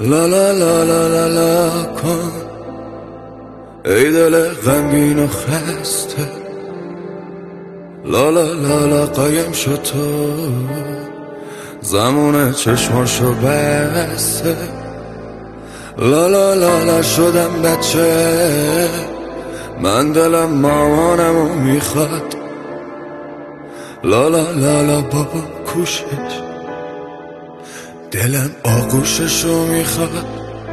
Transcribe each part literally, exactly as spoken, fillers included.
لا لا لا لا لا لا کن ای دل غمگین و خسته، لا لا لا لا قایم شد تو زمان چشماشو بسته، لا لا لا لا شدم بچه، من دلم مامانمو میخواد، لا لا لا لا بابا کوشش، دلم آغوششو میخواد،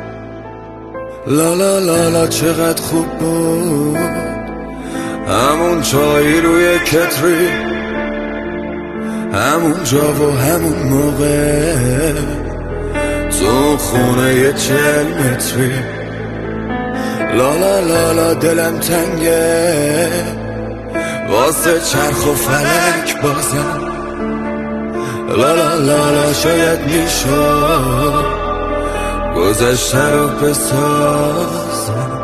لا لا لا لا چقدر خوب بود همون چایی روی کتری، همون جا و همون موقع تو خونه یه چل متری، لا لا لا لا دلم تنگه واسه چرخ و فلک بازم، لا لا لا لا شاید میشد گذشته رو بسازم.